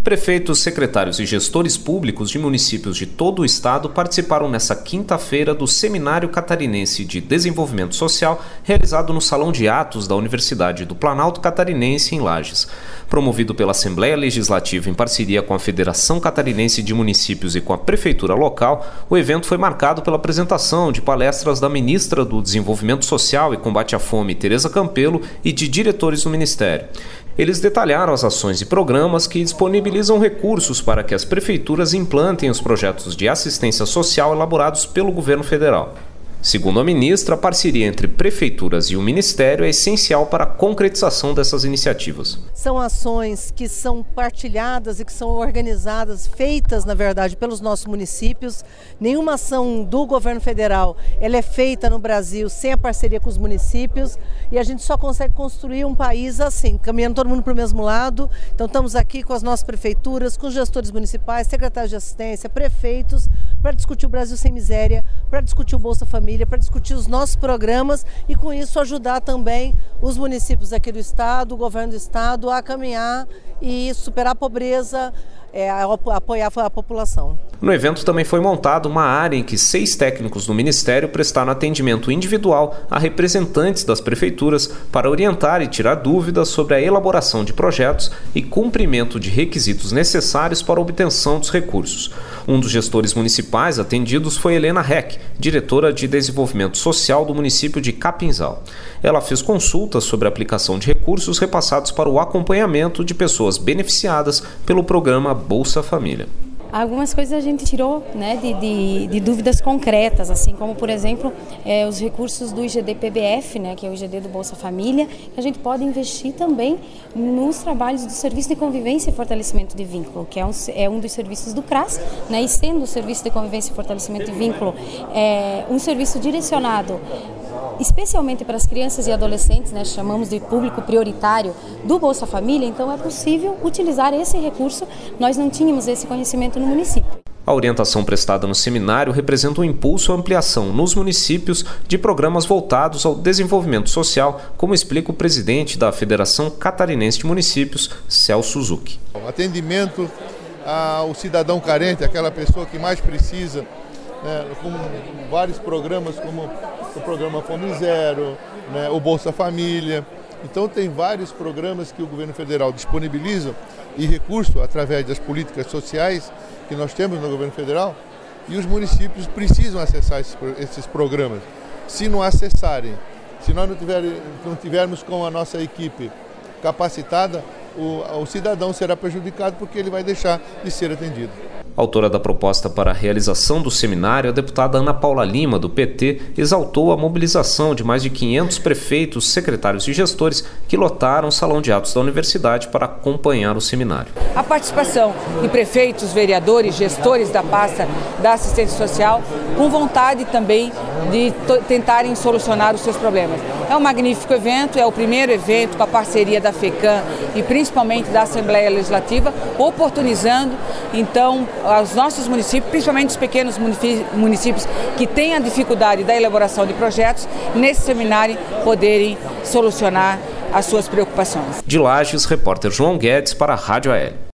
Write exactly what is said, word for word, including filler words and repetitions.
Prefeitos, secretários e gestores públicos de municípios de todo o estado participaram nesta quinta-feira do Seminário Catarinense de Desenvolvimento Social, realizado no Salão de Atos da Universidade do Planalto Catarinense, em Lages. Promovido pela Assembleia Legislativa em parceria com a Federação Catarinense de Municípios e com a Prefeitura local, o evento foi marcado pela apresentação de palestras da ministra do Desenvolvimento Social e Combate à Fome, Tereza Campelo, e de diretores do Ministério. Eles detalharam as ações e programas que disponibilizam recursos para que as prefeituras implantem os projetos de assistência social elaborados pelo governo federal. Segundo a ministra, a parceria entre prefeituras e o Ministério é essencial para a concretização dessas iniciativas. São ações que são partilhadas e que são organizadas, feitas, na verdade, pelos nossos municípios. Nenhuma ação do governo federal ela é feita no Brasil sem a parceria com os municípios, e a gente só consegue construir um país assim, caminhando todo mundo para o mesmo lado. Então estamos aqui com as nossas prefeituras, com os gestores municipais, secretários de assistência, prefeitos, para discutir o Brasil Sem Miséria, para discutir o Bolsa Família, para discutir os nossos programas e, com isso, ajudar também os municípios aqui do estado, o governo do estado, a caminhar e superar a pobreza, é, a apoiar a população. No evento também foi montada uma área em que seis técnicos do Ministério prestaram atendimento individual a representantes das prefeituras para orientar e tirar dúvidas sobre a elaboração de projetos e cumprimento de requisitos necessários para a obtenção dos recursos. Um dos gestores municipais atendidos foi Helena Heck, diretora de Desenvolvimento Social do município de Capinzal. Ela fez consultas sobre a aplicação de recursos repassados para o acompanhamento de pessoas beneficiadas pelo programa Bolsa Família. Algumas coisas a gente tirou, né, de, de, de dúvidas concretas, assim como, por exemplo, é, os recursos do I G D P B F, né, que é o I G D do Bolsa Família, que a gente pode investir também nos trabalhos do Serviço de Convivência e Fortalecimento de Vínculo, que é um, é um dos serviços do C R A S, né, e sendo o Serviço de Convivência e Fortalecimento de Vínculo é, um serviço direcionado especialmente para as crianças e adolescentes, né, chamamos de público prioritário do Bolsa Família, então é possível utilizar esse recurso. Nós não tínhamos esse conhecimento no município. A orientação prestada no seminário representa um impulso à ampliação nos municípios de programas voltados ao desenvolvimento social, como explica o presidente da Federação Catarinense de Municípios, Celso Zucchi. O atendimento ao cidadão carente, aquela pessoa que mais precisa, né, com vários programas como o programa Fome Zero, né, o Bolsa Família. Então tem vários programas que o governo federal disponibiliza e recurso através das políticas sociais que nós temos no governo federal, e os municípios precisam acessar esses, esses programas. Se não acessarem, se nós não, tiver, não tivermos com a nossa equipe capacitada, o, o cidadão será prejudicado porque ele vai deixar de ser atendido. Autora da proposta para a realização do seminário, a deputada Ana Paula Lima, do P T, exaltou a mobilização de mais de quinhentos prefeitos, secretários e gestores que lotaram o Salão de Atos da Universidade para acompanhar o seminário. A participação de prefeitos, vereadores, gestores da pasta da assistência social, com vontade também de tentarem solucionar os seus problemas. É um magnífico evento, é o primeiro evento com a parceria da FECAM e principalmente da Assembleia Legislativa, oportunizando, então, aos nossos municípios, principalmente os pequenos municípios que têm a dificuldade da elaboração de projetos, nesse seminário poderem solucionar as suas preocupações. De Lages, repórter João Guedes para a Rádio A L.